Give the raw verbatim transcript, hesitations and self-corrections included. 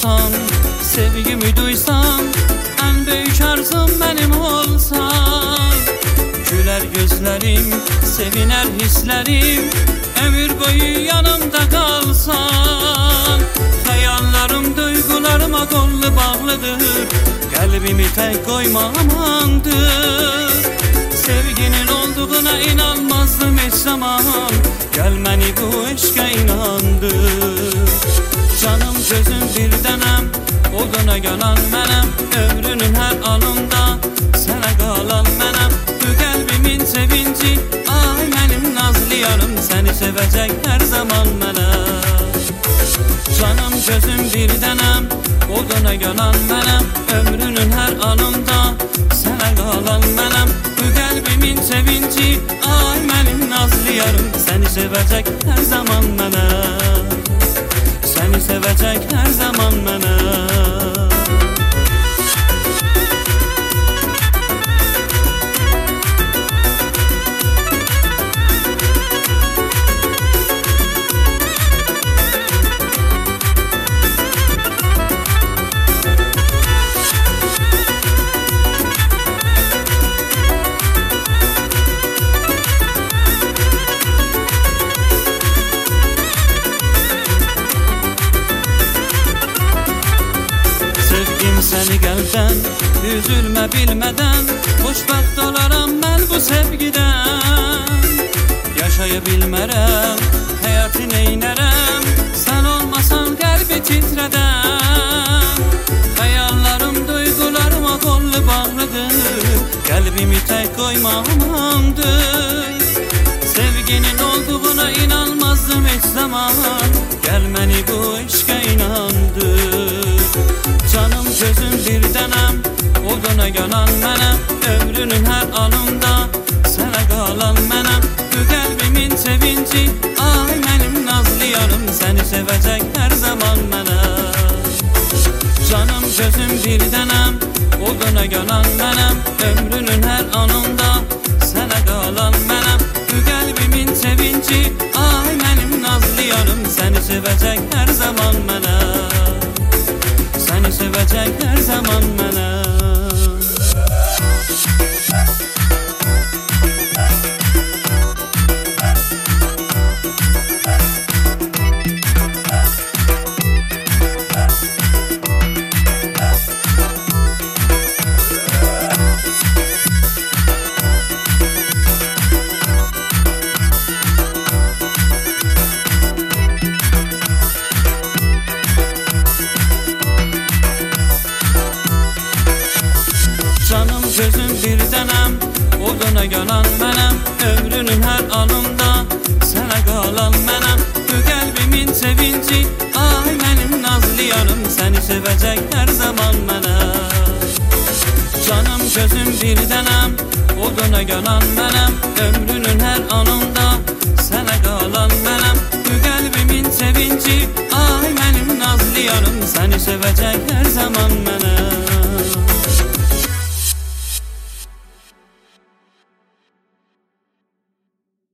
olsan, sevgimi duysan, en büyük arzum benim olsan. Güler gözlerim, seviner hislerim, ömür boyu yanımda kalsan. Hayallerim duygularıma kollu bağlıdır, kalbimi tek koyma amandır. Sevginin olduğuna inanmazdım hiç zaman, gel beni bu aşka inandır. Canım gözüm bir tanem, oduna gelen benim, ömrünün her anında sana kalan benim. Bu kalbimin sevinci, ay benim nazlı yarım, seni sevecek her zaman benim. Canım gözüm bir tanem, oduna gelen benim, ömrünün her anında sana kalan benim. Bu kalbimin sevinci, ay benim nazlı yarım, seni sevecek her zaman benim. Seni sevecek her zaman benim. Seni gəldən, üzülmə bilmədən, xoşbəxt olaram mən bu sevgidən. Yaşaya bilmərəm, həyatı neynərəm, sən olmasan qəlbi titrədən. Xəyallarım, duygularıma qollu bağlıdır, qəlbimi tək qoyma amandır. Sevginin olduğuna inanmazdım hiç zaman, gəl məni bu aşka inandır. Canım gözüm bir tanem, oduna gelen benim, ömrünün her anında sana kalan benim. Bu kalbimin sevinci, ay benim nazlı yarım, seni sevecek her zaman benim. Canım gözüm bir tanem, oduna gelen benim, ömrünün her anında sana kalan benim. Bu kalbimin sevinci, ay benim nazlı yarım, seni sevecek her zaman benim. Seni sevecek her zaman benim. Canım gözüm bir tanem, oduna gelen benim, ömrünün her anında sana kalan benim. Bu kalbimin sevinci, ay benim nazlı yarım, seni sevecek her zaman benim. Canım gözüm bir tanem, oduna gelen benim, ömrünün her anında sana kalan benim. Bu kalbimin sevinci, ay benim nazlı yarım, seni sevecek her zaman benim.